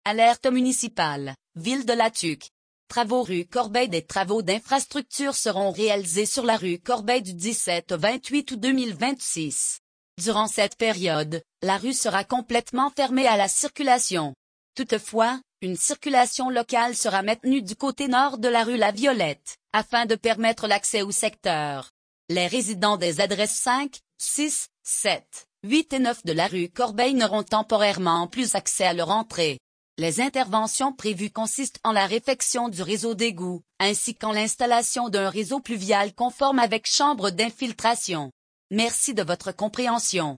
Alerte municipale, Ville de La Tuque. Travaux rue Corbeil. Des travaux d'infrastructure seront réalisés sur la rue Corbeil du 17 au 28 août 2026. Durant cette période, la rue sera complètement fermée à la circulation. Toutefois, une circulation locale sera maintenue du côté nord de la rue La Violette, afin de permettre l'accès au secteur. Les résidents des adresses 5, 6, 7, 8 et 9 de la rue Corbeil n'auront temporairement plus accès à leur entrée. Les interventions prévues consistent en la réfection du réseau d'égouts, ainsi qu'en l'installation d'un réseau pluvial conforme avec chambre d'infiltration. Merci de votre compréhension.